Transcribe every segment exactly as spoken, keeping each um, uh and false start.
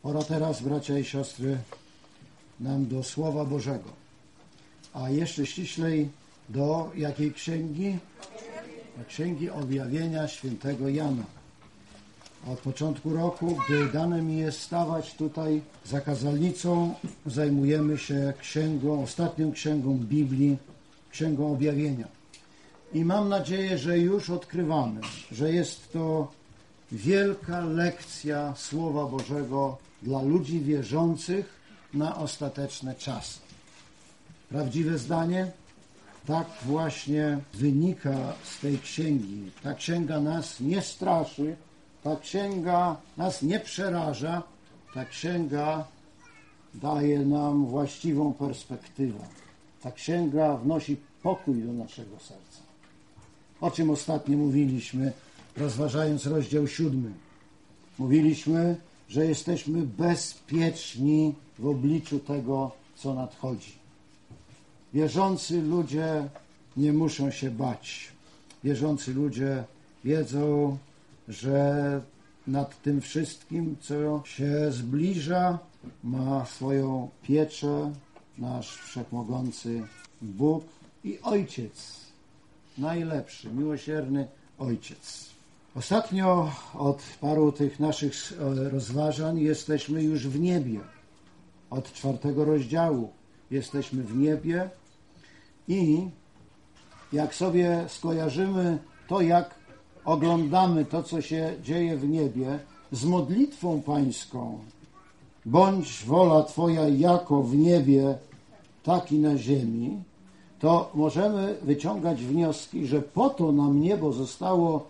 Pora teraz, bracia i siostry, nam do Słowa Bożego, a jeszcze ściślej do jakiej księgi? Do Księgi Objawienia świętego Jana. Od początku roku, gdy dane mi jest stawać tutaj za kazalnicą, zajmujemy się księgą, ostatnią księgą Biblii, Księgą Objawienia. I mam nadzieję, że już odkrywamy, że jest to wielka lekcja Słowa Bożego dla ludzi wierzących na ostateczne czasy. Prawdziwe zdanie? Tak właśnie wynika z tej księgi. Ta księga nas nie straszy, ta księga nas nie przeraża, ta księga daje nam właściwą perspektywę. Ta księga wnosi pokój do naszego serca. O czym ostatnio mówiliśmy, rozważając rozdział siódmy. Mówiliśmy, że jesteśmy bezpieczni w obliczu tego, co nadchodzi. Wierzący ludzie nie muszą się bać. Wierzący ludzie wiedzą, że nad tym wszystkim, co się zbliża, ma swoją pieczę nasz wszechmogący Bóg i Ojciec, najlepszy, miłosierny Ojciec. Ostatnio od paru tych naszych rozważań jesteśmy już w niebie. Od czwartego rozdziału jesteśmy w niebie i jak sobie skojarzymy to, jak oglądamy to, co się dzieje w niebie z modlitwą pańską, bądź wola Twoja jako w niebie, tak i na ziemi, to możemy wyciągać wnioski, że po to nam niebo zostało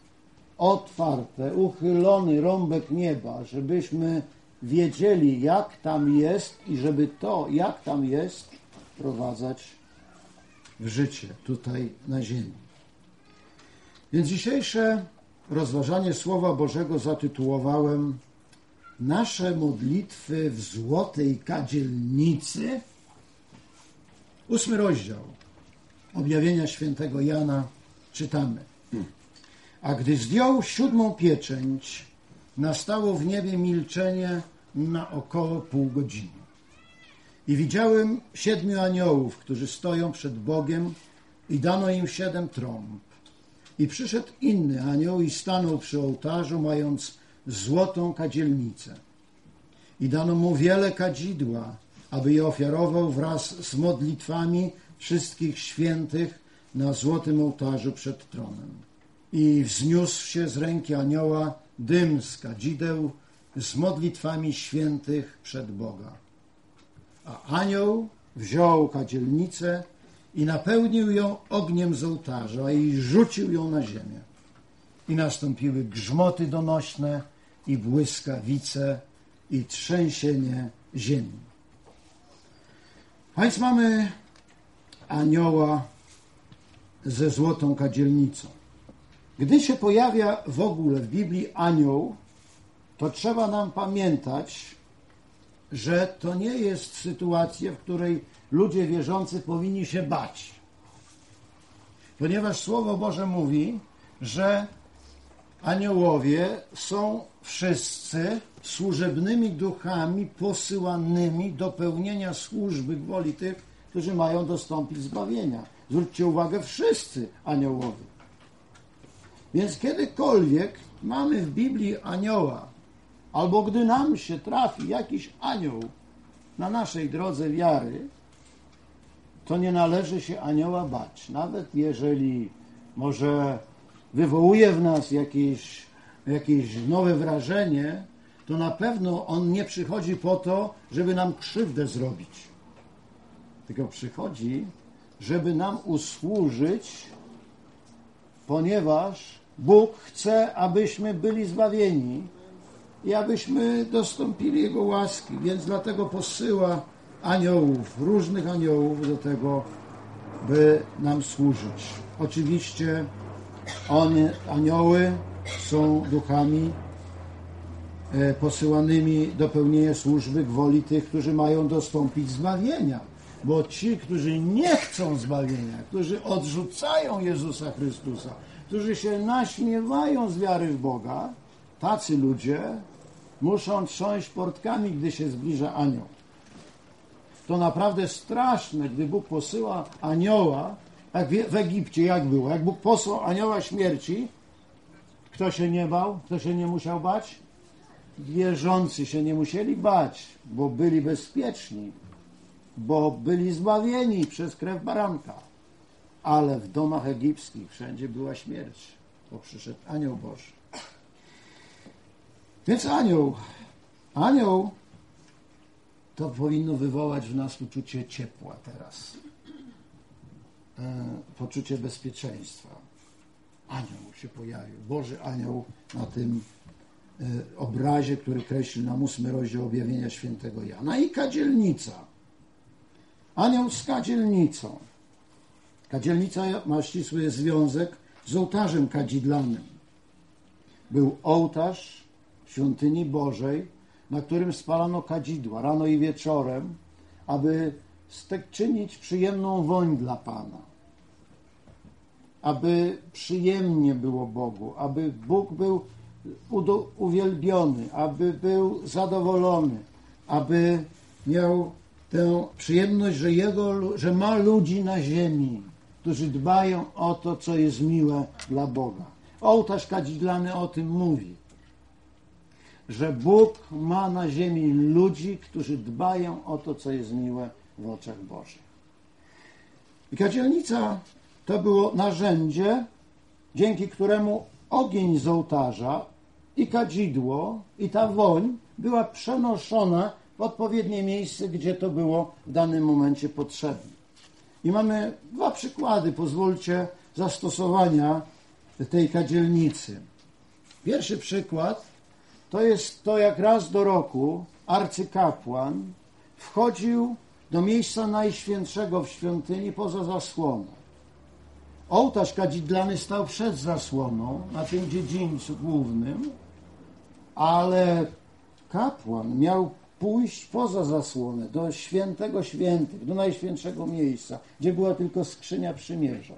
otwarte, uchylony rąbek nieba, żebyśmy wiedzieli, jak tam jest i żeby to, jak tam jest, wprowadzać w życie tutaj na ziemi. Więc dzisiejsze rozważanie Słowa Bożego zatytułowałem Nasze modlitwy w złotej kadzielnicy. Ósmy rozdział Objawienia świętego Jana czytamy. A gdy zdjął siódmą pieczęć, nastało w niebie milczenie na około pół godziny. I widziałem siedmiu aniołów, którzy stoją przed Bogiem i dano im siedem trąb. I przyszedł inny anioł i stanął przy ołtarzu, mając złotą kadzielnicę. I dano mu wiele kadzidła, aby je ofiarował wraz z modlitwami wszystkich świętych na złotym ołtarzu przed tronem. I wzniósł się z ręki anioła dym z kadzideł z modlitwami świętych przed Boga. A anioł wziął kadzielnicę i napełnił ją ogniem z ołtarza i rzucił ją na ziemię. I nastąpiły grzmoty donośne i błyskawice i trzęsienie ziemi. A więc mamy anioła ze złotą kadzielnicą. Gdy się pojawia w ogóle w Biblii anioł, to trzeba nam pamiętać, że to nie jest sytuacja, w której ludzie wierzący powinni się bać. Ponieważ Słowo Boże mówi, że aniołowie są wszyscy służebnymi duchami posyłanymi do pełnienia służby woli tych, którzy mają dostąpić zbawienia. Zwróćcie uwagę, wszyscy aniołowie. Więc kiedykolwiek mamy w Biblii anioła, albo gdy nam się trafi jakiś anioł na naszej drodze wiary, to nie należy się anioła bać. Nawet jeżeli może wywołuje w nas jakieś, jakieś nowe wrażenie, to na pewno on nie przychodzi po to, żeby nam krzywdę zrobić. Tylko przychodzi, żeby nam usłużyć, ponieważ Bóg chce, abyśmy byli zbawieni i abyśmy dostąpili Jego łaski. Więc dlatego posyła aniołów, różnych aniołów do tego, by nam służyć. Oczywiście one, anioły są duchami posyłanymi do pełnienia służby gwoli tych, którzy mają dostąpić zbawienia. Bo ci, którzy nie chcą zbawienia, którzy odrzucają Jezusa Chrystusa, którzy się naśmiewają z wiary w Boga, tacy ludzie muszą trząść portkami, gdy się zbliża anioł. To naprawdę straszne, gdy Bóg posyła anioła, jak w Egipcie jak było, jak Bóg posłał anioła śmierci, kto się nie bał, kto się nie musiał bać? Wierzący się nie musieli bać, bo byli bezpieczni, bo byli zbawieni przez krew baranka. Ale w domach egipskich wszędzie była śmierć, bo przyszedł anioł Boży. Więc anioł, anioł to powinno wywołać w nas uczucie ciepła teraz. E, poczucie bezpieczeństwa. Anioł się pojawił, Boży anioł na tym e, obrazie, który kreśli nam ósmy rozdział objawienia świętego Jana. I kadzielnica. Anioł z kadzielnicą. Kadzielnica ma ścisły związek z ołtarzem kadzidlanym. Był ołtarz w świątyni Bożej, na którym spalano kadzidła rano i wieczorem, aby czynić przyjemną woń dla Pana. Aby przyjemnie było Bogu, aby Bóg był uwielbiony, aby był zadowolony, aby miał tę przyjemność, że, jego, że ma ludzi na ziemi, którzy dbają o to, co jest miłe dla Boga. Ołtarz kadzidlany o tym mówi, że Bóg ma na ziemi ludzi, którzy dbają o to, co jest miłe w oczach Bożych. I kadzielnica to było narzędzie, dzięki któremu ogień z ołtarza i kadzidło i ta woń była przenoszona w odpowiednie miejsce, gdzie to było w danym momencie potrzebne. I mamy dwa przykłady, pozwólcie, zastosowania tej kadzielnicy. Pierwszy przykład to jest to, jak raz do roku arcykapłan wchodził do miejsca najświętszego w świątyni poza zasłoną. Ołtarz kadzidlany stał przed zasłoną, na tym dziedzińcu głównym, ale kapłan miał pójść poza zasłonę, do świętego świętych, do najświętszego miejsca, gdzie była tylko skrzynia przymierza.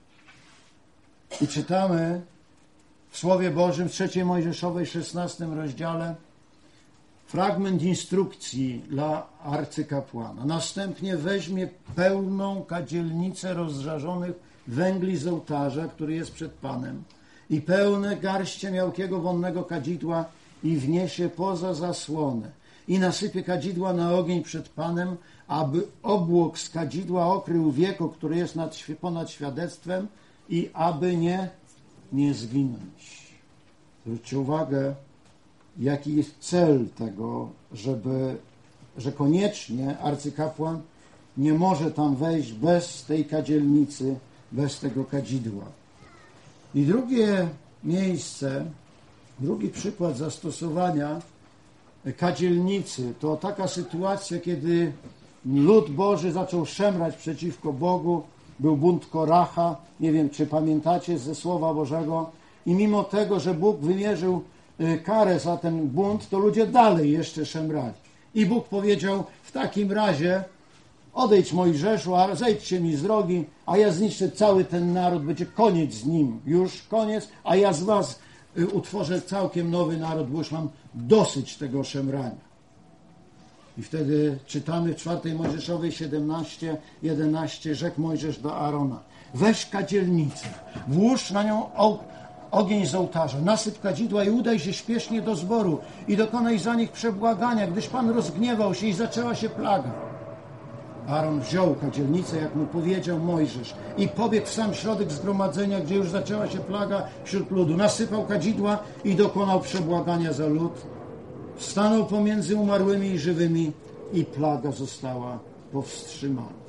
I czytamy w Słowie Bożym w trzeciej Mojżeszowej, szesnastym rozdziale, fragment instrukcji dla arcykapłana. Następnie weźmie pełną kadzielnicę rozżarzonych węgli z ołtarza, który jest przed Panem, i pełne garście miałkiego wonnego kadzidła i wniesie poza zasłonę. I nasypie kadzidła na ogień przed Panem, aby obłok z kadzidła okrył wieko, które jest nad, ponad świadectwem, i aby nie, nie zginąć. Zwróćcie uwagę, jaki jest cel tego, żeby, że koniecznie arcykapłan nie może tam wejść bez tej kadzielnicy, bez tego kadzidła. I drugie miejsce, drugi przykład zastosowania kadzielnicy to taka sytuacja, kiedy lud Boży zaczął szemrać przeciwko Bogu, był bunt Koracha, nie wiem, czy pamiętacie ze Słowa Bożego, i mimo tego, że Bóg wymierzył karę za ten bunt, to ludzie dalej jeszcze szemrali. I Bóg powiedział: w takim razie odejdź, Mojżeszu, a zejdźcie mi z drogi, a ja zniszczę cały ten naród, będzie koniec z nim, już koniec, a ja z was utworzę całkiem nowy naród, bo już mam dosyć tego szemrania. I wtedy czytamy w czwartej Mojżeszowej siedemnaście, jedenaście, rzekł Mojżesz do Aarona: weź kadzielnicę, włóż na nią ogień z ołtarza, nasyp kadzidła i udaj się śpiesznie do zboru i dokonaj za nich przebłagania, gdyż Pan rozgniewał się i zaczęła się plaga. Aaron wziął kadzielnicę, jak mu powiedział Mojżesz, i pobiegł w sam środek zgromadzenia, gdzie już zaczęła się plaga wśród ludu. Nasypał kadzidła i dokonał przebłagania za lud. Stanął pomiędzy umarłymi i żywymi i plaga została powstrzymana.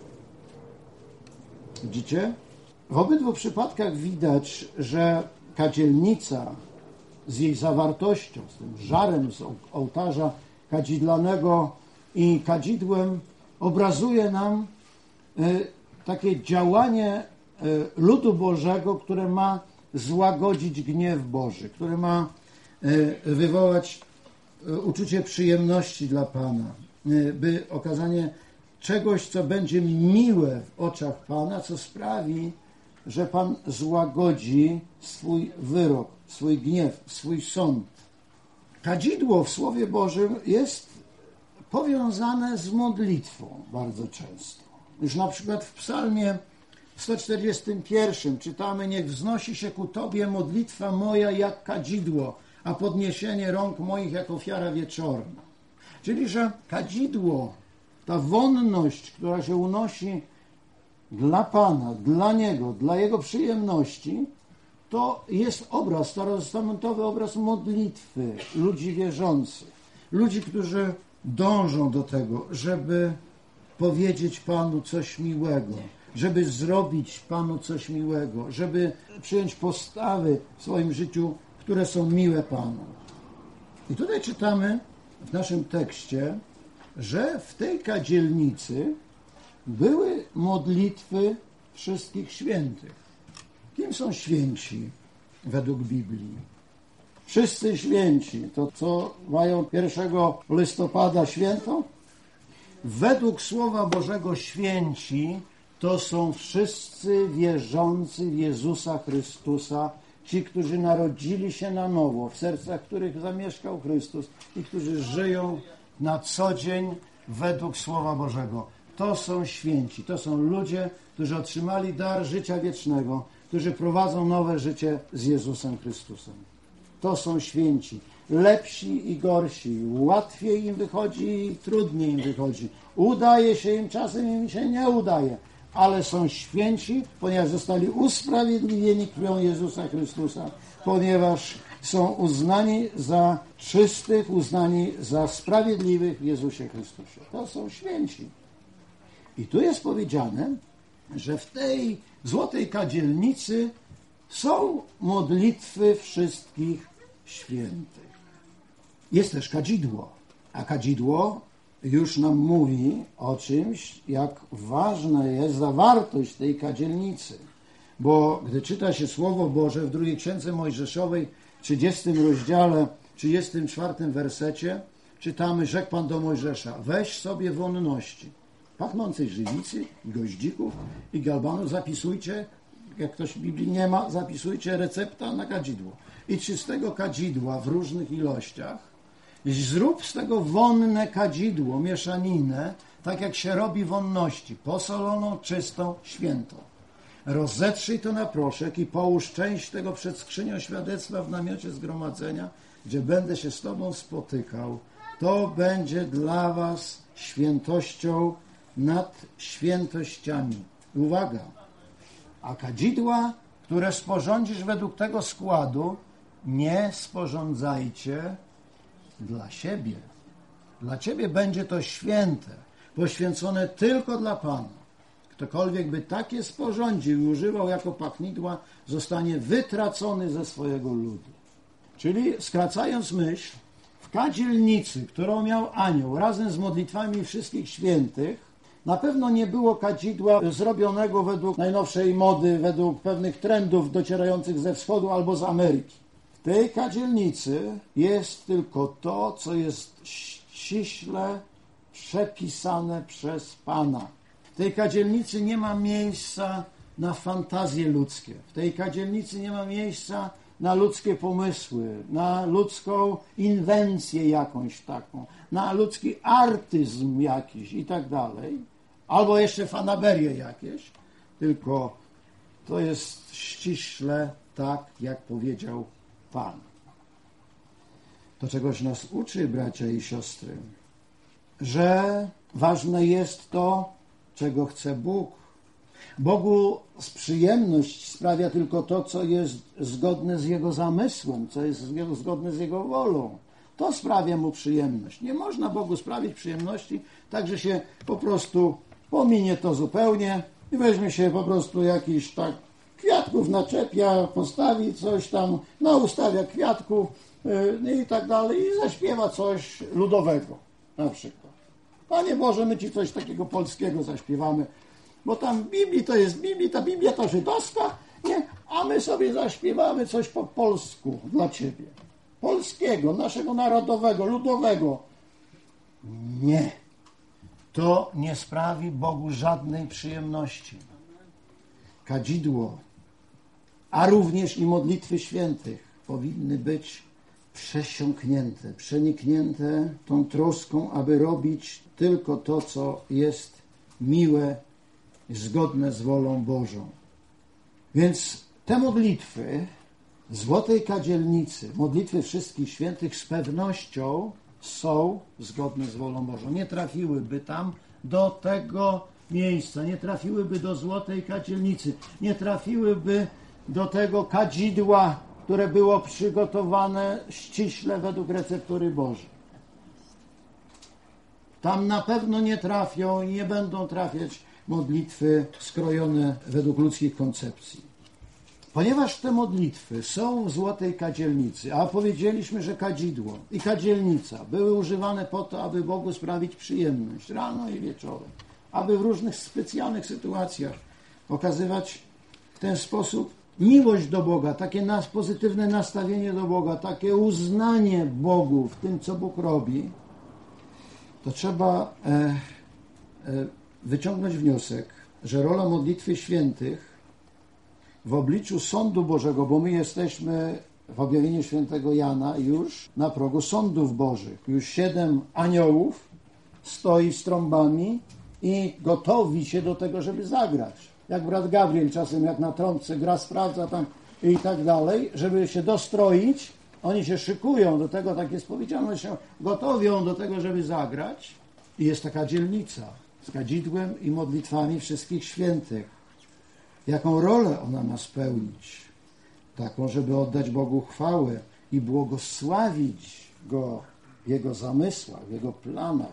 Widzicie? W obydwu przypadkach widać, że kadzielnica z jej zawartością, z tym żarem z ołtarza kadzidlanego i kadzidłem obrazuje nam y, takie działanie y, ludu Bożego, które ma złagodzić gniew Boży, które ma y, wywołać y, uczucie przyjemności dla Pana, y, by okazanie czegoś, co będzie miłe w oczach Pana, co sprawi, że Pan złagodzi swój wyrok, swój gniew, swój sąd. Kadzidło w Słowie Bożym jest powiązane z modlitwą bardzo często. Już na przykład w psalmie sto czterdziestym pierwszym czytamy: niech wznosi się ku Tobie modlitwa moja jak kadzidło, a podniesienie rąk moich jak ofiara wieczorna. Czyli, że kadzidło, ta wonność, która się unosi dla Pana, dla Niego, dla Jego przyjemności, to jest obraz, starotestamentowy obraz modlitwy ludzi wierzących. Ludzi, którzy dążą do tego, żeby powiedzieć Panu coś miłego, żeby zrobić Panu coś miłego, żeby przyjąć postawy w swoim życiu, które są miłe Panu. I tutaj czytamy w naszym tekście, że w tej kadzielnicy były modlitwy wszystkich świętych. Kim są święci według Biblii? Wszyscy święci. To co mają pierwszego listopada święto? Według Słowa Bożego święci to są wszyscy wierzący w Jezusa Chrystusa, ci, którzy narodzili się na nowo, w sercach których zamieszkał Chrystus i którzy żyją na co dzień według Słowa Bożego. To są święci, to są ludzie, którzy otrzymali dar życia wiecznego, którzy prowadzą nowe życie z Jezusem Chrystusem. To są święci. Lepsi i gorsi. Łatwiej im wychodzi i trudniej im wychodzi. Udaje się im, czasem im się nie udaje. Ale są święci, ponieważ zostali usprawiedliwieni krwią Jezusa Chrystusa, ponieważ są uznani za czystych, uznani za sprawiedliwych w Jezusie Chrystusie. To są święci. I tu jest powiedziane, że w tej złotej kadzielnicy są modlitwy wszystkich świętych. Jest też kadzidło, a kadzidło już nam mówi o czymś, jak ważna jest zawartość tej kadzielnicy. Bo gdy czyta się Słowo Boże w drugiej Księdze Mojżeszowej, w trzydziestym rozdziale, trzydziestym czwartym wersecie, czytamy: rzekł Pan do Mojżesza: weź sobie wonności pachnącej żywicy, goździków i galbanów, zapisujcie, jak ktoś w Biblii nie ma, zapisujcie recepta na kadzidło. I czystego kadzidła w różnych ilościach. Zrób z tego wonne kadzidło, mieszaninę, tak jak się robi wonności, posoloną, czystą, świętą. Rozetrzyj to na proszek i połóż część tego przed skrzynią świadectwa w namiocie zgromadzenia, gdzie będę się z Tobą spotykał. To będzie dla was świętością nad świętościami. Uwaga! A kadzidła, które sporządzisz według tego składu, nie sporządzajcie dla siebie. Dla Ciebie będzie to święte, poświęcone tylko dla Pana. Ktokolwiek by takie sporządził i używał jako pachnidła, zostanie wytracony ze swojego ludu. Czyli, skracając myśl, w kadzielnicy, którą miał anioł razem z modlitwami wszystkich świętych, na pewno nie było kadzidła zrobionego według najnowszej mody, według pewnych trendów docierających ze wschodu albo z Ameryki. W tej kadzielnicy jest tylko to, co jest ściśle przepisane przez Pana. W tej kadzielnicy nie ma miejsca na fantazje ludzkie. W tej kadzielnicy nie ma miejsca na ludzkie pomysły, na ludzką inwencję jakąś taką, na ludzki artyzm jakiś i tak dalej, albo jeszcze fanaberię jakieś, tylko to jest ściśle tak, jak powiedział Pan. To czegoś nas uczy, bracia i siostry, że ważne jest to, czego chce Bóg. Bogu z przyjemność sprawia tylko to, co jest zgodne z Jego zamysłem, co jest zgodne z Jego wolą. To sprawia Mu przyjemność. Nie można Bogu sprawić przyjemności tak, że się po prostu pominie to zupełnie i weźmie się po prostu jakiś tak kwiatków naczepia, postawi coś tam, naustawia kwiatków yy, i tak dalej i zaśpiewa coś ludowego na przykład. Panie Boże, my Ci coś takiego polskiego zaśpiewamy, bo tam w Biblii to jest Biblii, ta Biblia to żydowska, nie? A my sobie zaśpiewamy coś po polsku dla Ciebie. Polskiego, naszego narodowego, ludowego. Nie. To nie sprawi Bogu żadnej przyjemności. Kadzidło, a również i modlitwy świętych powinny być przesiąknięte, przeniknięte tą troską, aby robić tylko to, co jest miłe i zgodne z wolą Bożą. Więc te modlitwy Złotej Kadzielnicy, modlitwy wszystkich świętych z pewnością są zgodne z wolą Bożą. Nie trafiłyby tam do tego miejsca, nie trafiłyby do Złotej Kadzielnicy, nie trafiłyby do tego kadzidła, które było przygotowane ściśle według receptury Bożej. Tam na pewno nie trafią i nie będą trafiać modlitwy skrojone według ludzkich koncepcji. Ponieważ te modlitwy są w Złotej Kadzielnicy, a powiedzieliśmy, że kadzidło i kadzielnica były używane po to, aby Bogu sprawić przyjemność rano i wieczorem, aby w różnych specjalnych sytuacjach okazywać w ten sposób miłość do Boga, takie nas, pozytywne nastawienie do Boga, takie uznanie Bogu w tym, co Bóg robi, to trzeba e, e, wyciągnąć wniosek, że rola modlitwy świętych w obliczu sądu Bożego, bo my jesteśmy w objawieniu świętego Jana już na progu sądów Bożych. Już siedem aniołów stoi z trąbami i gotowi się do tego, żeby zagrać. Jak brat Gabriel czasem, jak na trąbce gra, sprawdza tam i tak dalej, żeby się dostroić. Oni się szykują do tego, tak jest powiedziane, się gotowią do tego, żeby zagrać. I jest taka dzielnica z kadzidłem i modlitwami wszystkich świętych. Jaką rolę ona ma spełnić? Taką, żeby oddać Bogu chwałę i błogosławić Go w Jego zamysłach, w Jego planach.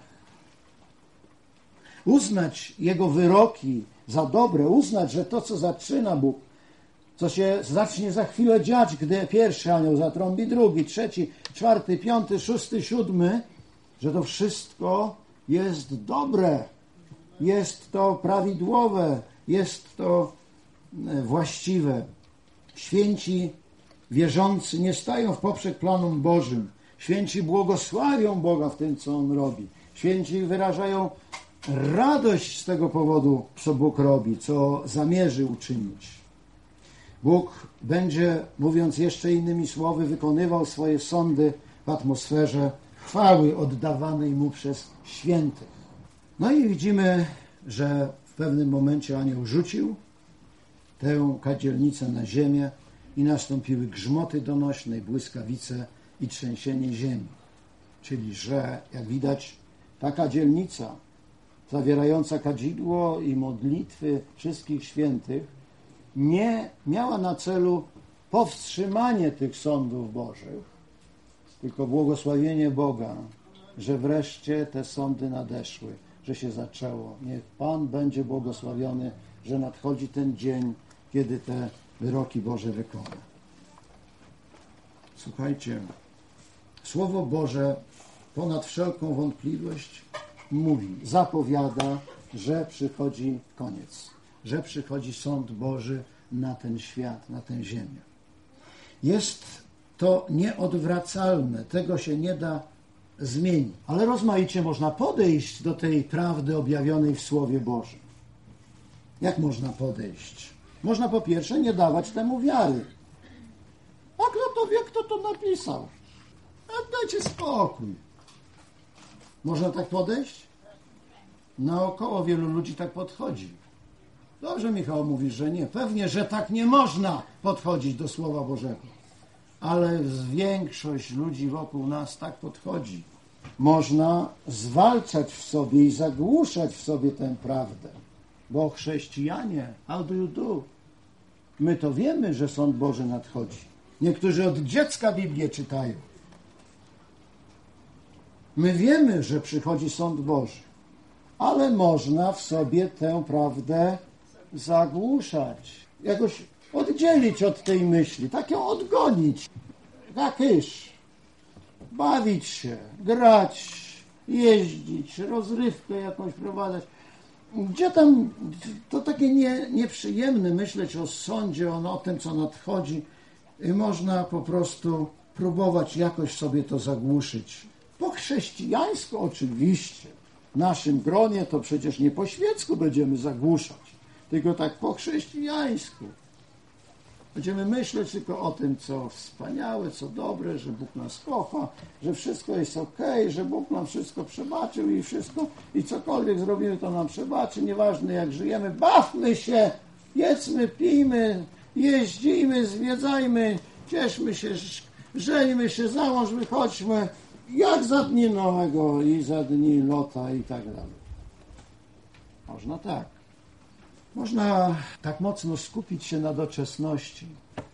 Uznać Jego wyroki za dobre, uznać, że to, co zaczyna Bóg, co się zacznie za chwilę dziać, gdy pierwszy anioł zatrąbi, drugi, trzeci, czwarty, piąty, szósty, siódmy, że to wszystko jest dobre, jest to prawidłowe, jest to właściwe. Święci wierzący nie stają w poprzek planom Bożym. Święci błogosławią Boga w tym, co On robi. Święci wyrażają radość z tego powodu, co Bóg robi, co zamierzy uczynić. Bóg będzie, mówiąc jeszcze innymi słowy, wykonywał swoje sądy w atmosferze chwały oddawanej Mu przez świętych. No i widzimy, że w pewnym momencie anioł rzucił tę kadzielnicę na ziemię i nastąpiły grzmoty donośne, błyskawice i trzęsienie ziemi. Czyli, że jak widać, ta kadzielnica zawierająca kadzidło i modlitwy wszystkich świętych nie miała na celu powstrzymanie tych sądów Bożych, tylko błogosławienie Boga, że wreszcie te sądy nadeszły, że się zaczęło. Niech Pan będzie błogosławiony, że nadchodzi ten dzień, kiedy te wyroki Boże wykona. Słuchajcie, Słowo Boże ponad wszelką wątpliwość mówi, zapowiada, że przychodzi koniec, że przychodzi sąd Boży na ten świat, na tę ziemię. Jest to nieodwracalne, tego się nie da zmienić. Ale rozmaicie można podejść do tej prawdy objawionej w Słowie Bożym. Jak można podejść? Można po pierwsze nie dawać temu wiary. A kto to wie, kto to napisał? A dajcie spokój. Można tak podejść? Naokoło wielu ludzi tak podchodzi. Dobrze, Michał, mówisz, że nie. Pewnie, że tak nie można podchodzić do Słowa Bożego. Ale większość ludzi wokół nas tak podchodzi. Można zwalczać w sobie i zagłuszać w sobie tę prawdę. Bo chrześcijanie, how do you do? My to wiemy, że sąd Boży nadchodzi. Niektórzy od dziecka Biblię czytają. My wiemy, że przychodzi sąd Boży. Ale można w sobie tę prawdę zagłuszać. Jakoś oddzielić od tej myśli, tak ją odgonić. Jakyś. Bawić się, grać, jeździć, rozrywkę jakąś prowadzać. Gdzie tam, to takie nie, nieprzyjemne myśleć o sądzie, o, o tym, co nadchodzi. I można po prostu próbować jakoś sobie to zagłuszyć. Po chrześcijańsku oczywiście. W naszym gronie to przecież nie po świecku będziemy zagłuszać, tylko tak po chrześcijańsku. Będziemy myśleć tylko o tym, co wspaniałe, co dobre, że Bóg nas kocha, że wszystko jest okej, że Bóg nam wszystko przebaczył i wszystko, i cokolwiek zrobimy, to nam przebaczy, nieważne jak żyjemy. Bawmy się, jedzmy, pijmy, jeździmy, zwiedzajmy, cieszmy się, żeńmy się, za mąż wychodźmy, jak za dni Noego i za dni Lota i tak dalej. Można tak. Można tak mocno skupić się na doczesności.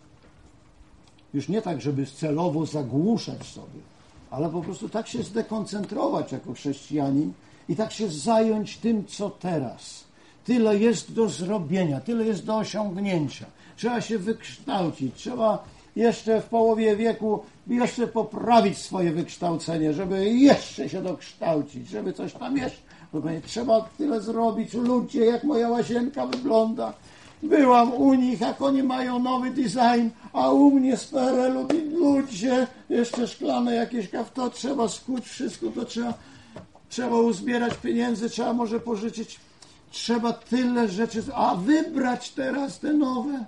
Już nie tak, żeby celowo zagłuszać sobie, ale po prostu tak się zdekoncentrować jako chrześcijanin i tak się zająć tym, co teraz. Tyle jest do zrobienia, tyle jest do osiągnięcia. Trzeba się wykształcić, trzeba jeszcze w połowie wieku jeszcze poprawić swoje wykształcenie, żeby jeszcze się dokształcić, żeby coś tam jeszcze. Trzeba tyle zrobić. Ludzie, jak moja łazienka wygląda. Byłam u nich, jak oni mają nowy design, a u mnie z P R L-u ludzie, jeszcze szklane jakieś kawto, trzeba skuć wszystko, to trzeba, trzeba uzbierać pieniędzy, trzeba może pożyczyć. Trzeba tyle rzeczy, a wybrać teraz te nowe.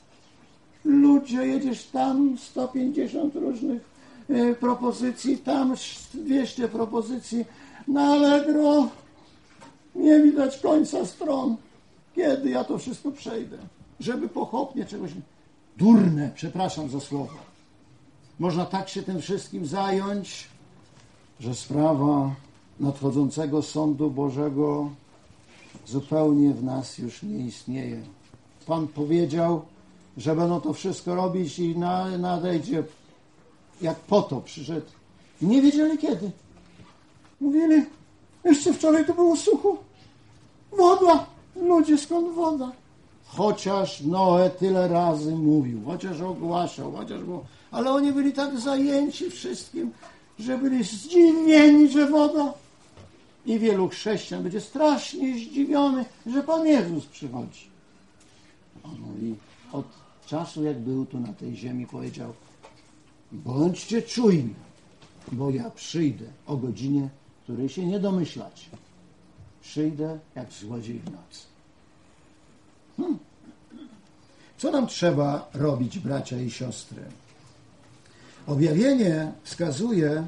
Ludzie, jedziesz tam, sto pięćdziesiąt różnych y, propozycji, tam dwieście propozycji, na Allegro nie widać końca stron. Kiedy ja to wszystko przejdę? Żeby pochopnie czegoś... Durne, przepraszam za słowo. Można tak się tym wszystkim zająć, że sprawa nadchodzącego sądu Bożego zupełnie w nas już nie istnieje. Pan powiedział, że będą to wszystko robić i nadejdzie jak potop przyszedł. Nie wiedzieli kiedy. Mówili, jeszcze wczoraj to było sucho. Woda. Ludzie, skąd woda? Chociaż Noe tyle razy mówił, chociaż ogłaszał, chociaż było... Ale oni byli tak zajęci wszystkim, że byli zdziwieni, że woda. I wielu chrześcijan będzie strasznie zdziwiony, że Pan Jezus przychodzi. On mówi, od czasu jak był tu na tej ziemi powiedział, bądźcie czujni, bo ja przyjdę o godzinie, której się nie domyślacie. Przyjdę jak złodziej w nocy. Hmm. Co nam trzeba robić, bracia i siostry? Objawienie wskazuje,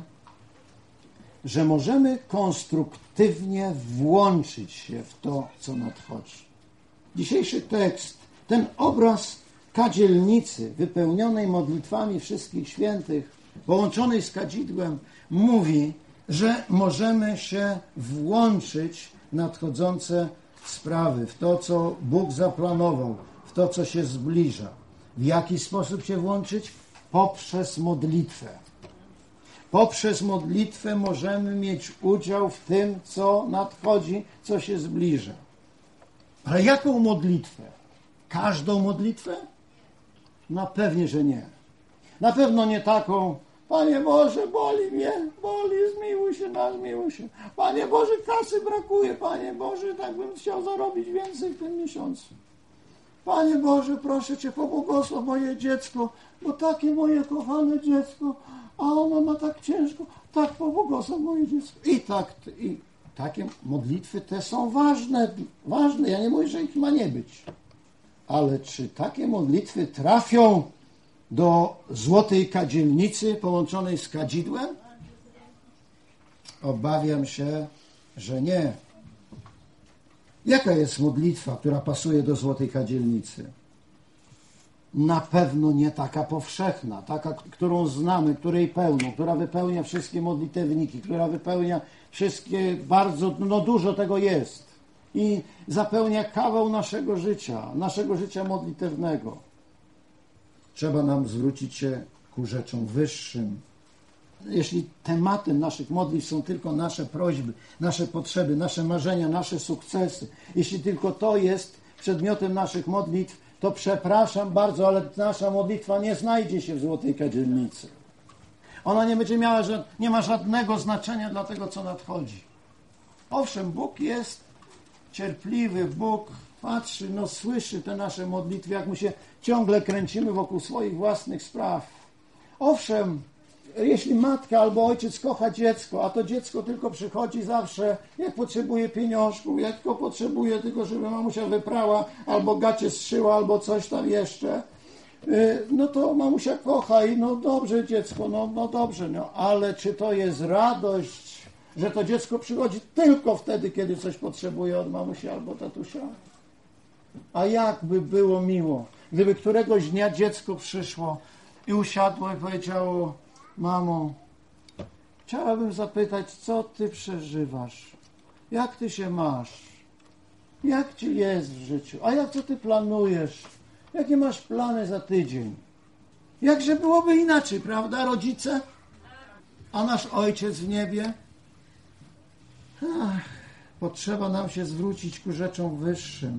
że możemy konstruktywnie włączyć się w to, co nadchodzi. Dzisiejszy tekst, ten obraz kadzielnicy wypełnionej modlitwami wszystkich świętych, połączonej z kadzidłem, mówi, że możemy się włączyć w nadchodzące sprawy, w to, co Bóg zaplanował, w to, co się zbliża. W jaki sposób się włączyć? Poprzez modlitwę. Poprzez modlitwę możemy mieć udział w tym, co nadchodzi, co się zbliża. Ale jaką modlitwę? Każdą modlitwę? No pewnie, że nie. Na pewno nie taką, Panie Boże, boli mnie, boli, zmiłuj się, nas, zmiłuj się. Panie Boże, kasy brakuje, Panie Boże, tak bym chciał zarobić więcej w tym miesiącu. Panie Boże, proszę Cię, pobłogosław moje dziecko, bo takie moje kochane dziecko, a ono ma tak ciężko, tak pobłogosław moje dziecko. I tak, i takie modlitwy te są ważne, ważne, ja nie mówię, że ich ma nie być. Ale czy takie modlitwy trafią do złotej kadzielnicy połączonej z kadzidłem? Obawiam się, że nie. Jaka jest modlitwa, która pasuje do złotej kadzielnicy? Na pewno nie taka powszechna, taka, którą znamy, której pełno, która wypełnia wszystkie modlitewniki, która wypełnia wszystkie, bardzo, no dużo tego jest i zapełnia kawał naszego życia, naszego życia modlitewnego. Trzeba nam zwrócić się ku rzeczom wyższym. Jeśli tematem naszych modlitw są tylko nasze prośby, nasze potrzeby, nasze marzenia, nasze sukcesy, jeśli tylko to jest przedmiotem naszych modlitw, to przepraszam bardzo, ale nasza modlitwa nie znajdzie się w złotej kadzielnicy. Ona nie będzie miała, nie ma żadnego znaczenia dla tego, co nadchodzi. Owszem, Bóg jest cierpliwy, Bóg patrzy, no słyszy te nasze modlitwy, jak my się ciągle kręcimy wokół swoich własnych spraw. Owszem, jeśli matka albo ojciec kocha dziecko, a to dziecko tylko przychodzi zawsze, jak potrzebuje pieniążków, jak tylko potrzebuje tylko, żeby mamusia wyprała, albo gacie zszyła, albo coś tam jeszcze, no to mamusia kocha i no dobrze dziecko, no, no dobrze, no ale czy to jest radość, że to dziecko przychodzi tylko wtedy, kiedy coś potrzebuje od mamusi albo tatusia? A jakby było miło, gdyby któregoś dnia dziecko przyszło i usiadło i powiedziało: mamo, chciałabym zapytać, co ty przeżywasz? Jak ty się masz? Jak ci jest w życiu? A jak co ty planujesz? Jakie masz plany za tydzień? Jakże byłoby inaczej, prawda, rodzice? A nasz Ojciec w niebie? Ach, potrzeba nam się zwrócić ku rzeczom wyższym.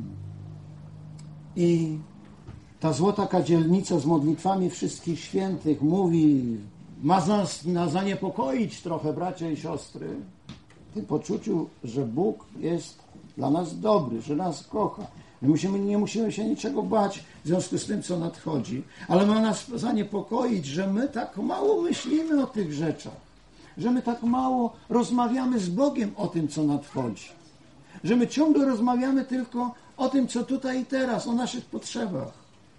I ta złota kadzielnica z modlitwami wszystkich świętych mówi, ma nas na zaniepokoić trochę, bracia i siostry, w tym poczuciu, że Bóg jest dla nas dobry, że nas kocha. My musimy, nie musimy się niczego bać w związku z tym, co nadchodzi, ale ma nas zaniepokoić, że my tak mało myślimy o tych rzeczach, że my tak mało rozmawiamy z Bogiem o tym, co nadchodzi, że my ciągle rozmawiamy tylko o tym, co tutaj i teraz, o naszych potrzebach.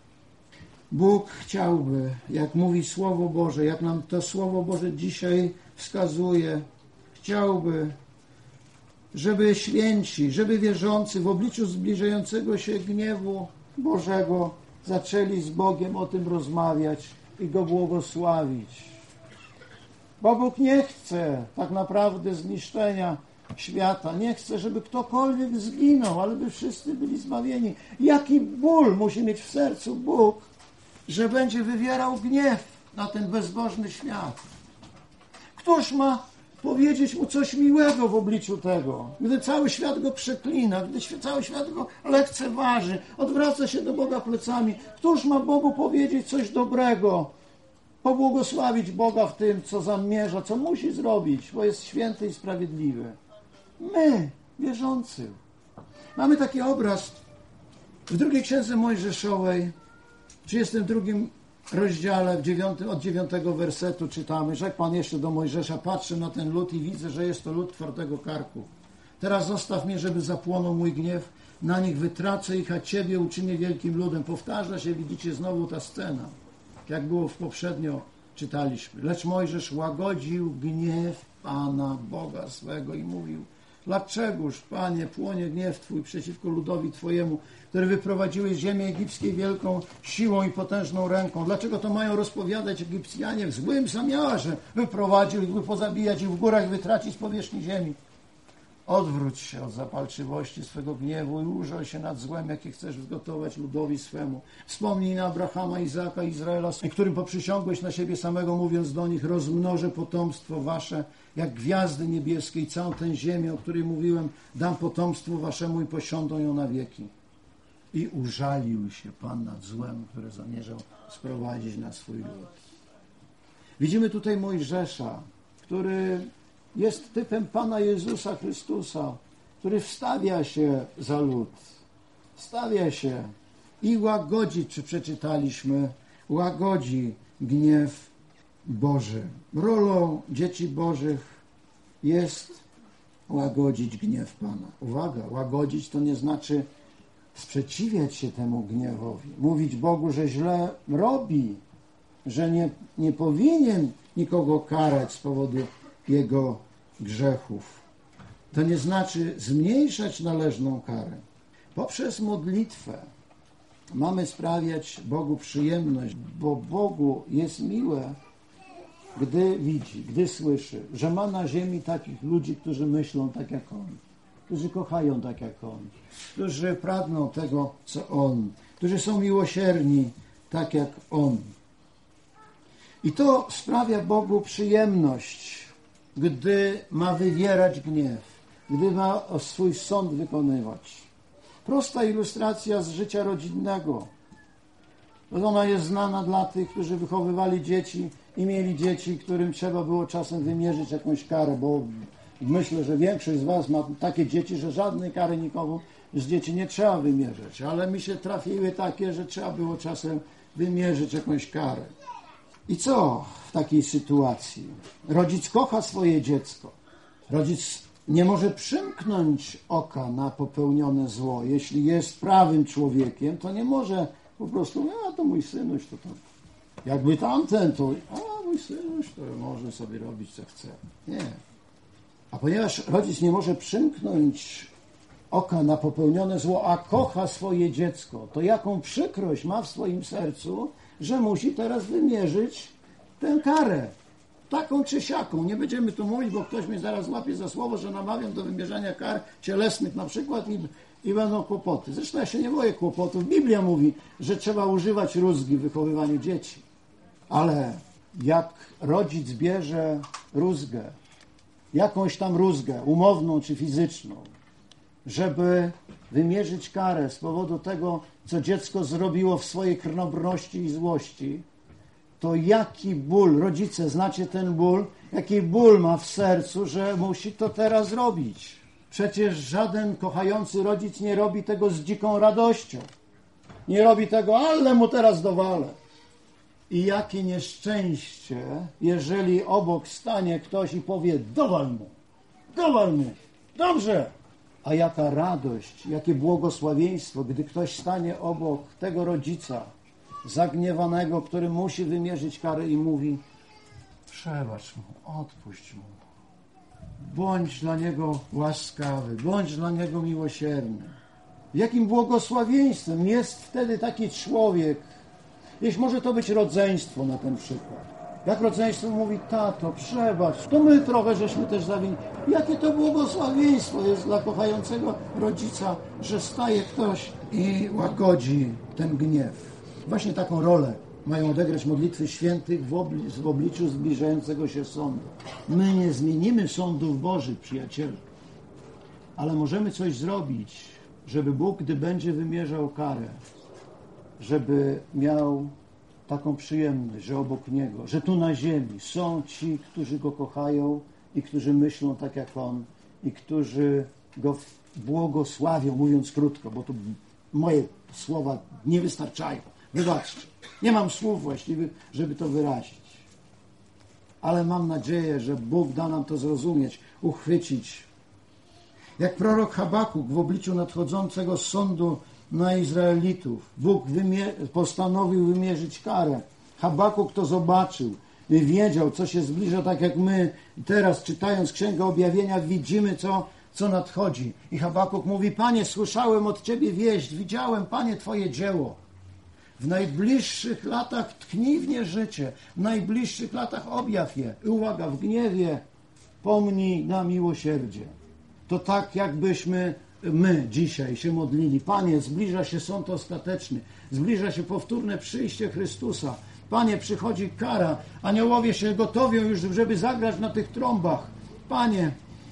Bóg chciałby, jak mówi Słowo Boże, jak nam to Słowo Boże dzisiaj wskazuje, chciałby, żeby święci, żeby wierzący w obliczu zbliżającego się gniewu Bożego zaczęli z Bogiem o tym rozmawiać i Go błogosławić. Bo Bóg nie chce tak naprawdę zniszczenia świata. Nie chce, żeby ktokolwiek zginął, ale by wszyscy byli zbawieni. Jaki ból musi mieć w sercu Bóg, że będzie wywierał gniew na ten bezbożny świat. Któż ma powiedzieć mu coś miłego w obliczu tego, gdy cały świat go przeklina, gdy cały świat go lekceważy, odwraca się do Boga plecami? Któż ma Bogu powiedzieć coś dobrego, pobłogosławić Boga w tym, co zamierza, co musi zrobić, bo jest święty i sprawiedliwy? My, wierzący. Mamy taki obraz w drugiej księdze Mojżeszowej, w trzydziestym drugim rozdziale, w dziewiątym, od dziewiątego wersetu czytamy: rzekł Pan jeszcze do Mojżesza: patrzę na ten lud i widzę, że jest to lud twardego karku. Teraz zostaw mnie, żeby zapłonął mój gniew na nich, wytracę ich, a Ciebie uczynię wielkim ludem. Powtarza się, widzicie, znowu ta scena, jak było w poprzednio czytaliśmy. Lecz Mojżesz łagodził gniew Pana, Boga swego, i mówił: dlaczegoż, Panie, płonie gniew Twój przeciwko ludowi Twojemu, który wyprowadziłeś z ziemi egipskiej wielką siłą i potężną ręką? Dlaczego to mają rozpowiadać Egipcjanie w złym zamiarze? Wyprowadził ich, by pozabijać ich w górach, wytracić z powierzchni ziemi. Odwróć się od zapalczywości swego gniewu i użal się nad złem, jakie chcesz zgotować ludowi swemu. Wspomnij na Abrahama, Izaaka i Izraela, którym poprzysiągłeś na siebie samego, mówiąc do nich: rozmnożę potomstwo wasze jak gwiazdy niebieskie, i całą tę ziemię, o której mówiłem, dam potomstwu waszemu i posiądą ją na wieki. I użalił się Pan nad złem, które zamierzał sprowadzić na swój lud. Widzimy tutaj Mojżesza, który jest typem Pana Jezusa Chrystusa, który wstawia się za lud. Wstawia się i łagodzi, czy przeczytaliśmy, łagodzi gniew Boży. Rolą dzieci Bożych jest łagodzić gniew Pana. Uwaga, łagodzić to nie znaczy sprzeciwiać się temu gniewowi. Mówić Bogu, że źle robi, że nie, nie powinien nikogo karać z powodu jego grzechów. To nie znaczy zmniejszać należną karę. Poprzez modlitwę mamy sprawiać Bogu przyjemność, bo Bogu jest miłe, gdy widzi, gdy słyszy, że ma na ziemi takich ludzi, którzy myślą tak jak On, którzy kochają tak jak On, którzy pragną tego, co On, którzy są miłosierni tak jak On. I to sprawia Bogu przyjemność, gdy ma wywierać gniew, gdy ma swój sąd wykonywać. Prosta ilustracja z życia rodzinnego. Ona jest znana dla tych, którzy wychowywali dzieci i mieli dzieci, którym trzeba było czasem wymierzyć jakąś karę, bo myślę, że większość z was ma takie dzieci, że żadnej kary nikomu z dzieci nie trzeba wymierzyć, ale mi się trafiły takie, że trzeba było czasem wymierzyć jakąś karę. I co w takiej sytuacji? Rodzic kocha swoje dziecko. Rodzic nie może przymknąć oka na popełnione zło. Jeśli jest prawym człowiekiem, to nie może Po prostu, a to mój synuś, to to. Jakby tamten, to a mój synuś, to może sobie robić co chce. Nie. A ponieważ rodzic nie może przymknąć oka na popełnione zło, a kocha swoje dziecko, to jaką przykrość ma w swoim sercu, że musi teraz wymierzyć tę karę. Taką czy siaką. Nie będziemy tu mówić, bo ktoś mnie zaraz łapie za słowo, że namawiam do wymierzania kar cielesnych na przykład i, i będą kłopoty. Zresztą ja się nie boję kłopotów. Biblia mówi, że trzeba używać rózgi w wychowywaniu dzieci. Ale jak rodzic bierze rózgę, jakąś tam rózgę, umowną czy fizyczną, żeby wymierzyć karę z powodu tego, co dziecko zrobiło w swojej krnąbrności i złości, to jaki ból, rodzice, znacie ten ból, jaki ból ma w sercu, że musi to teraz robić. Przecież żaden kochający rodzic nie robi tego z dziką radością. Nie robi tego, ale mu teraz dowalę. I jakie nieszczęście, jeżeli obok stanie ktoś i powie, dowal mu, dowal mu, dobrze. A jaka radość, jakie błogosławieństwo, gdy ktoś stanie obok tego rodzica zagniewanego, który musi wymierzyć karę i mówi, przebacz mu, odpuść mu, bądź dla niego łaskawy, bądź dla niego miłosierny. Jakim błogosławieństwem jest wtedy taki człowiek, jeśli może to być rodzeństwo na ten przykład. Jak rodzeństwo mówi, tato, przebacz, to my trochę żeśmy też zawinili. Jakie to błogosławieństwo jest dla kochającego rodzica, że staje ktoś i łagodzi ten gniew. Właśnie taką rolę mają odegrać modlitwy świętych w, obli- w obliczu zbliżającego się sądu. My nie zmienimy sądów Bożych, przyjaciele, ale możemy coś zrobić, żeby Bóg, gdy będzie wymierzał karę, żeby miał taką przyjemność, że obok Niego, że tu na ziemi są ci, którzy Go kochają i którzy myślą tak jak On i którzy Go błogosławią, mówiąc krótko, bo tu moje słowa nie wystarczają. Wybaczcie, nie mam słów właściwych, żeby to wyrazić. Ale mam nadzieję, że Bóg da nam to zrozumieć, uchwycić. Jak prorok Habakuk w obliczu nadchodzącego sądu na Izraelitów. Bóg wymie- postanowił wymierzyć karę. Habakuk to zobaczył i wiedział, co się zbliża, tak jak my teraz, czytając Księgę Objawienia, widzimy, co, co nadchodzi. I Habakuk mówi, Panie, słyszałem od Ciebie wieść, widziałem, Panie, Twoje dzieło. W najbliższych latach tknij w nie życie, w najbliższych latach objaw je. I uwaga, w gniewie pomnij na miłosierdzie. To tak, jakbyśmy my dzisiaj się modlili. Panie, zbliża się sąd ostateczny, zbliża się powtórne przyjście Chrystusa. Panie, przychodzi kara, aniołowie się gotowią już, żeby zagrać na tych trąbach. Panie,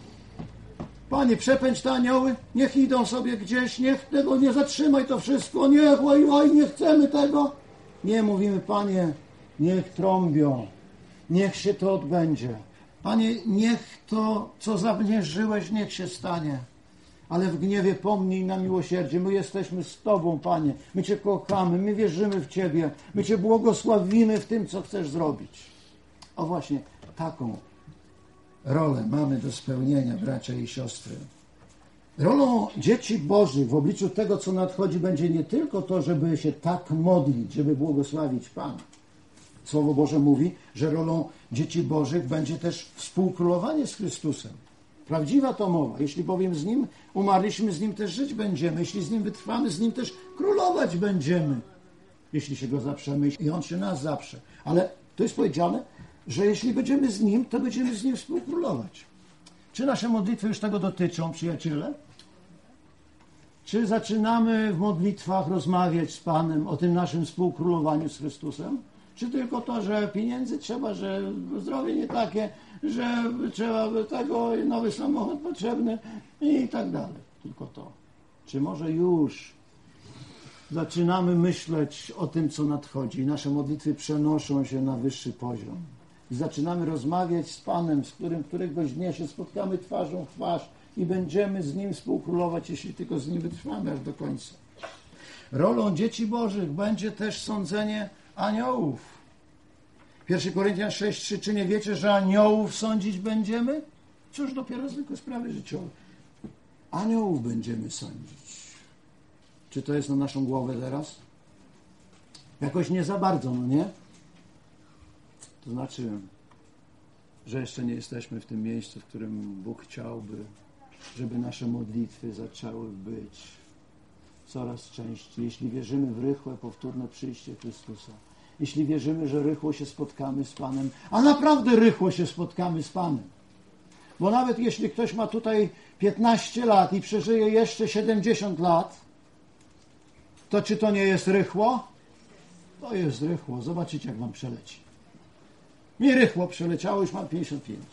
Panie, przepędź te anioły, niech idą sobie gdzieś, niech tego nie zatrzymaj to wszystko, niech, oj, oj, nie chcemy tego. Nie, mówimy, Panie, niech trąbią, niech się to odbędzie. Panie, niech to, co zamierzyłeś, niech się stanie. Ale w gniewie pomnij na miłosierdzie. My jesteśmy z Tobą, Panie. My Cię kochamy, my wierzymy w Ciebie. My Cię błogosławimy w tym, co chcesz zrobić. O właśnie taką rolę mamy do spełnienia, bracia i siostry. Rolą dzieci Bożych w obliczu tego, co nadchodzi, będzie nie tylko to, żeby się tak modlić, żeby błogosławić Pana. Słowo Boże mówi, że rolą dzieci Bożych będzie też współkrólowanie z Chrystusem. Prawdziwa to mowa. Jeśli bowiem z Nim umarliśmy, z Nim też żyć będziemy. Jeśli z Nim wytrwamy, z Nim też królować będziemy. Jeśli się Go zaprzemy i On się nas zaprze. Ale to jest powiedziane, że jeśli będziemy z Nim, to będziemy z Nim współkrólować. Czy nasze modlitwy już tego dotyczą, przyjaciele? Czy zaczynamy w modlitwach rozmawiać z Panem o tym naszym współkrólowaniu z Chrystusem? Czy tylko to, że pieniędzy trzeba, że zdrowie nie takie, że trzeba tego, nowy samochód potrzebny i tak dalej. Tylko to. Czy może już zaczynamy myśleć o tym, co nadchodzi. Nasze modlitwy przenoszą się na wyższy poziom. I zaczynamy rozmawiać z Panem, z którym któregoś dnia się spotkamy twarzą w twarz i będziemy z Nim współkrólować, jeśli tylko z Nim wytrwamy aż do końca. Rolą dzieci Bożych będzie też sądzenie aniołów. pierwszy Koryntian sześć trzy. Czy nie wiecie, że aniołów sądzić będziemy? Cóż dopiero zwykłe sprawy życiowe. Aniołów będziemy sądzić. Czy to jest na naszą głowę teraz? Jakoś nie za bardzo, no nie? To znaczy, że jeszcze nie jesteśmy w tym miejscu, w którym Bóg chciałby, żeby nasze modlitwy zaczęły być coraz częściej. Jeśli wierzymy w rychłe, powtórne przyjście Chrystusa, jeśli wierzymy, że rychło się spotkamy z Panem, a naprawdę rychło się spotkamy z Panem. Bo nawet jeśli ktoś ma tutaj piętnaście lat i przeżyje jeszcze siedemdziesiąt lat, to czy to nie jest rychło? To jest rychło. Zobaczycie, jak wam przeleci. Mi rychło przeleciało, już mam pięćdziesiąt pięć.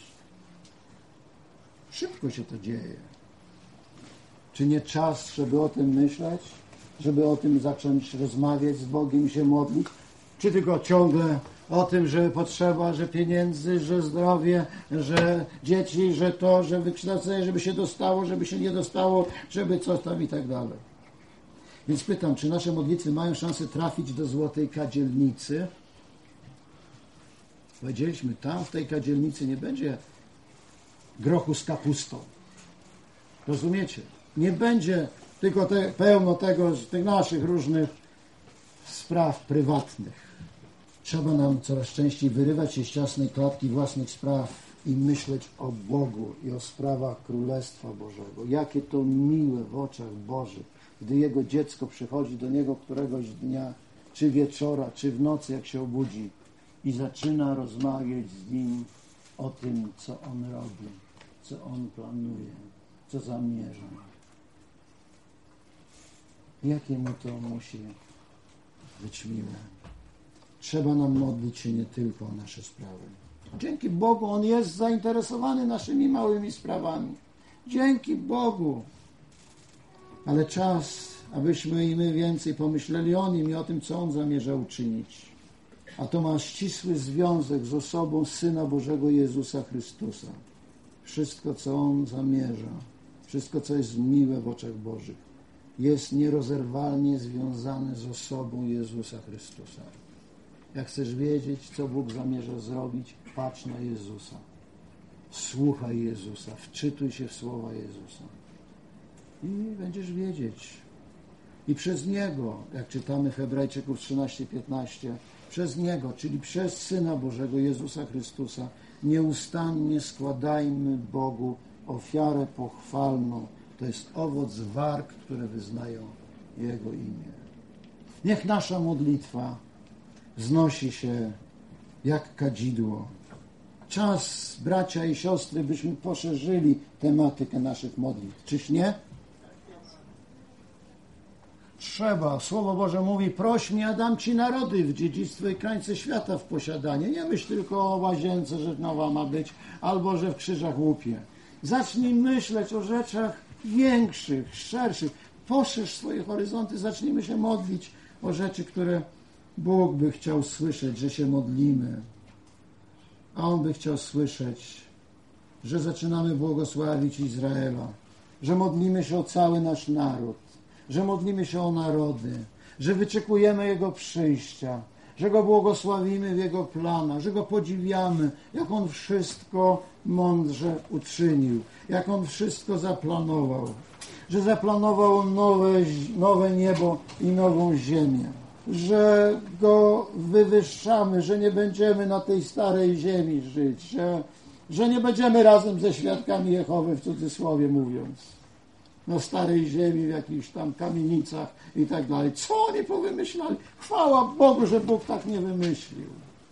Szybko się to dzieje. Czy nie czas, żeby o tym myśleć? Żeby o tym zacząć rozmawiać z Bogiem i się modlić? Czy tylko ciągle o tym, że potrzeba, że pieniędzy, że zdrowie, że dzieci, że to, że wykształcenie, żeby się dostało, żeby się nie dostało, żeby coś tam i tak dalej. Więc pytam, czy nasze modlitwy mają szansę trafić do złotej kadzielnicy? Powiedzieliśmy, tam w tej kadzielnicy nie będzie grochu z kapustą. Rozumiecie? Nie będzie tylko te, pełno tego, tych naszych różnych spraw prywatnych. Trzeba nam coraz częściej wyrywać się z ciasnej klatki własnych spraw i myśleć o Bogu i o sprawach Królestwa Bożego. Jakie to miłe w oczach Bożych, gdy Jego dziecko przychodzi do Niego któregoś dnia, czy wieczora, czy w nocy, jak się obudzi i zaczyna rozmawiać z Nim o tym, co On robi, co On planuje, co zamierza. Jakie mu to musi być miłe. Trzeba nam modlić się nie tylko o nasze sprawy. Dzięki Bogu On jest zainteresowany naszymi małymi sprawami. Dzięki Bogu. Ale czas, abyśmy i my więcej pomyśleli o Nim i o tym, co On zamierza uczynić. A to ma ścisły związek z osobą Syna Bożego Jezusa Chrystusa. Wszystko, co On zamierza, wszystko, co jest miłe w oczach Bożych, jest nierozerwalnie związane z osobą Jezusa Chrystusa. Jak chcesz wiedzieć, co Bóg zamierza zrobić, patrz na Jezusa. Słuchaj Jezusa, wczytuj się w słowa Jezusa. I będziesz wiedzieć. I przez Niego, jak czytamy w Hebrajczyków trzynaście piętnaście, przez Niego, czyli przez Syna Bożego Jezusa Chrystusa, nieustannie składajmy Bogu ofiarę pochwalną. To jest owoc warg, które wyznają Jego imię. Niech nasza modlitwa wznosi się jak kadzidło. Czas, bracia i siostry, byśmy poszerzyli tematykę naszych modlitw. Czyż nie? Trzeba. Słowo Boże mówi, proś mnie, a dam Ci narody w dziedzictwo i krańce świata w posiadanie. Nie myśl tylko o łazience, że nowa ma być, albo że w krzyżach łupie. Zacznij myśleć o rzeczach większych, szerszych. Poszerz swoje horyzonty, zacznijmy się modlić o rzeczy, które Bóg by chciał słyszeć, że się modlimy. A On by chciał słyszeć, że zaczynamy błogosławić Izraela, że modlimy się o cały nasz naród, że modlimy się o narody, że wyczekujemy Jego przyjścia, że Go błogosławimy w Jego planach, że Go podziwiamy, jak On wszystko mądrze uczynił, jak On wszystko zaplanował, że zaplanował nowe, nowe niebo i nową ziemię, że Go wywyższamy, że nie będziemy na tej starej ziemi żyć, że, że nie będziemy razem ze świadkami Jehowy, w cudzysłowie mówiąc, na starej ziemi, w jakichś tam kamienicach i tak dalej. Co oni powymyślali? Chwała Bogu, że Bóg tak nie wymyślił.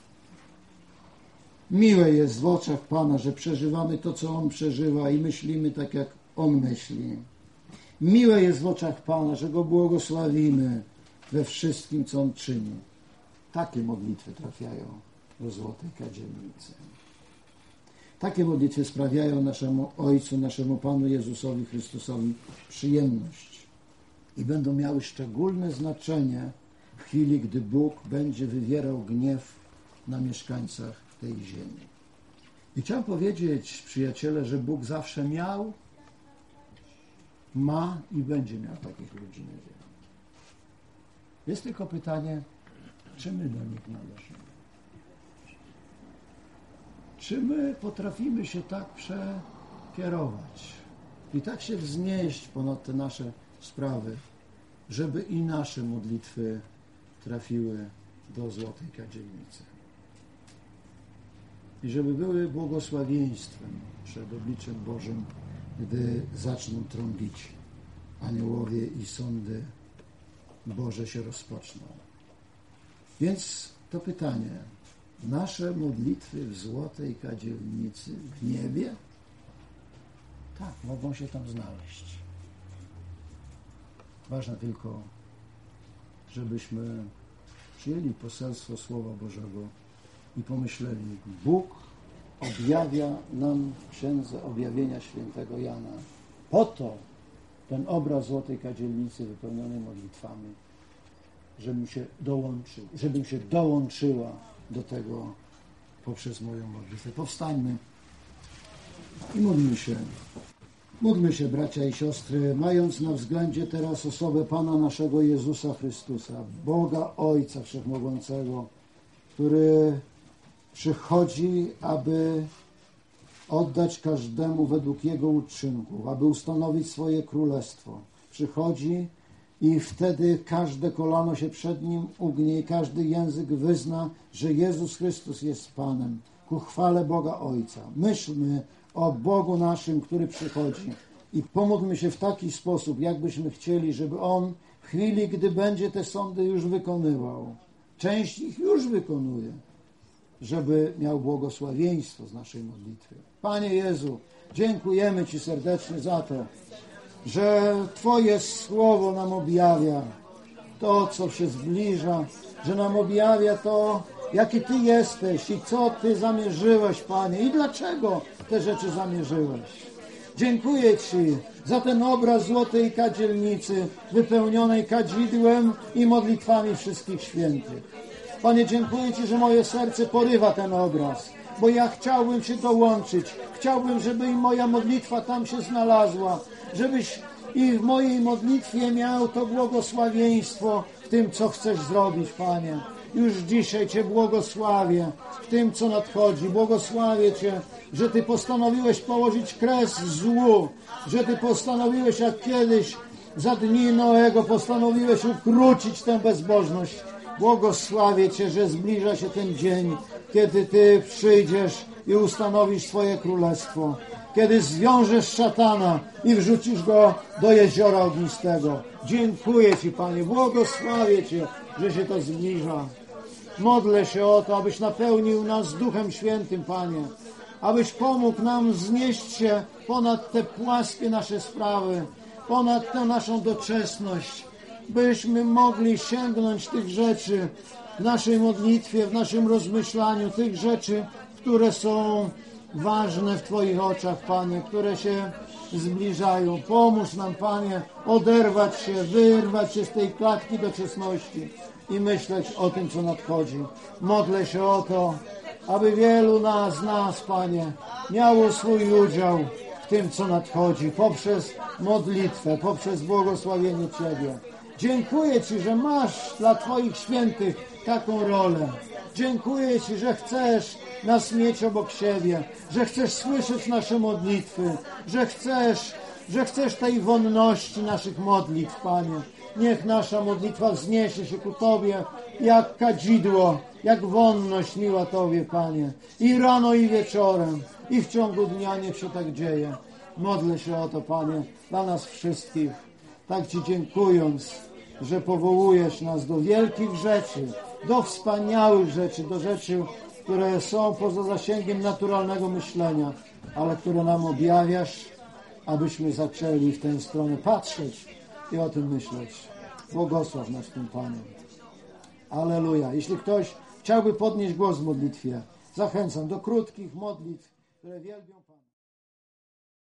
Miłe jest w oczach Pana, że przeżywamy to, co On przeżywa i myślimy tak, jak On myśli. Miłe jest w oczach Pana, że Go błogosławimy we wszystkim, co On czyni. Takie modlitwy trafiają do złotej kadzielnicy. Takie modlitwy sprawiają naszemu Ojcu, naszemu Panu Jezusowi Chrystusowi przyjemność i będą miały szczególne znaczenie w chwili, gdy Bóg będzie wywierał gniew na mieszkańcach tej ziemi. I chciałem powiedzieć, przyjaciele, że Bóg zawsze miał, ma i będzie miał takich ludzi na ziemi. Jest tylko pytanie, czy my do nich należymy? Czy my potrafimy się tak przekierować i tak się wznieść ponad te nasze sprawy, żeby i nasze modlitwy trafiły do złotej kadzielnicy. I żeby były błogosławieństwem przed obliczem Bożym, gdy zaczną trąbić aniołowie i sądy Boże się rozpoczną. Więc to pytanie, nasze modlitwy w złotej kadzielnicy w niebie? Tak, mogą się tam znaleźć. Ważne tylko, żebyśmy przyjęli poselstwo Słowa Bożego i pomyśleli, Bóg objawia nam w Księdze Objawienia świętego Jana po to ten obraz złotej kadzielnicy wypełnionej modlitwami, żebym się dołączył, żebym się dołączyła do tego poprzez moją modlitwę. Powstańmy i módlmy się. Módlmy się, bracia i siostry, mając na względzie teraz osobę Pana naszego Jezusa Chrystusa, Boga Ojca Wszechmogącego, który przychodzi, aby oddać każdemu według Jego uczynków, aby ustanowić swoje królestwo. Przychodzi i wtedy każde kolano się przed Nim ugnie i każdy język wyzna, że Jezus Chrystus jest Panem, ku chwale Boga Ojca. Myślmy o Bogu naszym, który przychodzi i pomódlmy się w taki sposób, jakbyśmy chcieli, żeby On w chwili, gdy będzie te sądy już wykonywał, część ich już wykonuje, żeby miał błogosławieństwo z naszej modlitwy. Panie Jezu, dziękujemy Ci serdecznie za to, że Twoje Słowo nam objawia to, co się zbliża, że nam objawia to, jaki Ty jesteś i co Ty zamierzyłeś, Panie, i dlaczego te rzeczy zamierzyłeś. Dziękuję Ci za ten obraz złotej kadzielnicy wypełnionej kadzidłem i modlitwami wszystkich świętych. Panie, dziękuję Ci, że moje serce porywa ten obraz, bo ja chciałbym się dołączyć. Chciałbym, żeby i moja modlitwa tam się znalazła, żebyś i w mojej modlitwie miał to błogosławieństwo w tym, co chcesz zrobić, Panie. Już dzisiaj Cię błogosławię w tym, co nadchodzi. Błogosławię Cię, że Ty postanowiłeś położyć kres złu, że Ty postanowiłeś, jak kiedyś za dni Noego postanowiłeś ukrócić tę bezbożność. Błogosławię Cię, że zbliża się ten dzień, kiedy Ty przyjdziesz i ustanowisz swoje królestwo. Kiedy zwiążesz szatana i wrzucisz go do jeziora ognistego. Dziękuję Ci, Panie, błogosławię Cię, że się to zbliża. Modlę się o to, abyś napełnił nas Duchem Świętym, Panie. Abyś pomógł nam wznieść się ponad te płaskie nasze sprawy, ponad tę naszą doczesność, byśmy mogli sięgnąć tych rzeczy w naszej modlitwie, w naszym rozmyślaniu, tych rzeczy, które są ważne w Twoich oczach, Panie, które się zbliżają. Pomóż nam, Panie, oderwać się, wyrwać się z tej klatki doczesności i myśleć o tym, co nadchodzi. Modlę się o to, aby wielu nas, z nas, Panie, miało swój udział w tym, co nadchodzi, poprzez modlitwę, poprzez błogosławienie Ciebie. Dziękuję Ci, że masz dla Twoich świętych taką rolę. Dziękuję Ci, że chcesz nas mieć obok siebie, że chcesz słyszeć nasze modlitwy, że chcesz, że chcesz tej wonności naszych modlitw, Panie. Niech nasza modlitwa wzniesie się ku Tobie jak kadzidło, jak wonność miła Tobie, Panie. I rano, i wieczorem, i w ciągu dnia niech się tak dzieje. Modlę się o to, Panie, dla nas wszystkich. Tak Ci dziękując, że powołujesz nas do wielkich rzeczy, do wspaniałych rzeczy, do rzeczy, które są poza zasięgiem naturalnego myślenia, ale które nam objawiasz, abyśmy zaczęli w tę stronę patrzeć i o tym myśleć. Błogosław nas tym, Panie. Alleluja. Jeśli ktoś chciałby podnieść głos w modlitwie, zachęcam do krótkich modlitw, które wielbią Pana.